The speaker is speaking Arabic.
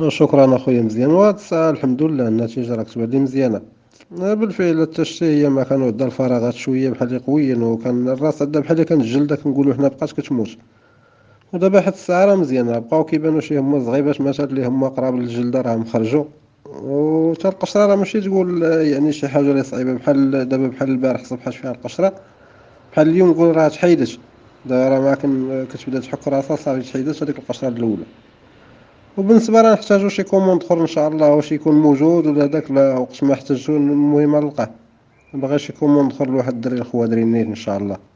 شكرا اخويا مزيان. وهاد الساعة الحمد لله النتيجة راك تبان لي مزيانة. بالفعل حتى شتي هي ما كانوا عندها الفراغات شوية بحال اللي قويين، وكان الراس عندها بحال اللي كانت الجلدة كنقولوا حنا بقات كتموت. ودابا حتى الساعة راه مزيانة، بقاو كيبانو شي هما زغيبات مثلا اللي هما قراب للجلدة راهم خرجوا. وتا القشرة راه ماشي تقول يعني شي حاجة اللي صعيبة، بحال دابا بحال البارح صبحات فيها القشرة، بحال اليوم نقول راه تحيدت. دابا راه ما كتبدا تحك راسها صافي تحيدت هذيك القشرة الأولى. وبالنسبة راه نحتاجو شي كوموند اخر ان شاء الله، واش يكون موجود ولا داك لا وقت ما احتاجو المهم نلقاه. باغي شي كوموند اخر لواحد الدري الخوادري نيت ان شاء الله.